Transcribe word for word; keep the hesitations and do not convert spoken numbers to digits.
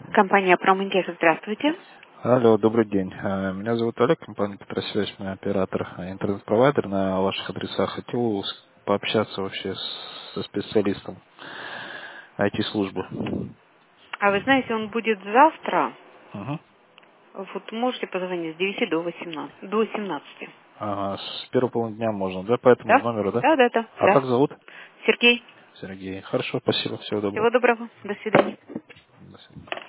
Компания Проминтех, здравствуйте. Алло, добрый день. Э, Меня зовут Олег, компания Петросвязь, мы оператор, э, интернет-провайдер на ваших адресах. Хотел с- пообщаться вообще с- со специалистом ай ти-службы. А вы знаете, он будет завтра. Угу. Вот можете позвонить с девяти до восемнадцати. До семнадцати. Ага, с первого половины дня можно, да, по этому Да? номеру, да? Да, да, да, А как да. зовут? Сергей, Сергей. Хорошо, спасибо, всего доброго. всего доброго. До свидания. До свидания.